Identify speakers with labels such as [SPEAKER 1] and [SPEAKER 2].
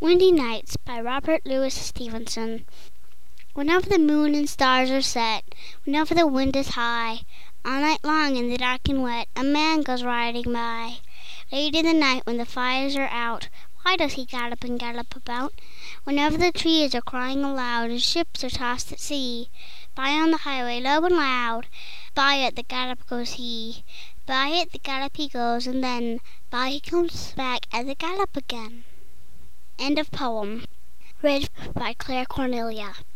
[SPEAKER 1] Windy Nights by Robert Louis Stevenson. Whenever the moon and stars are set, whenever the wind is high, all night long in the dark and wet, a man goes riding by. Late in the night when the fires are out, why does he gallop and gallop about? Whenever the trees are crying aloud and ships are tossed at sea, by on the highway low and loud, by it the gallop goes he. By it the gallop he goes, and then by he comes back at the gallop again. End of poem. Read by Claire Cornelia.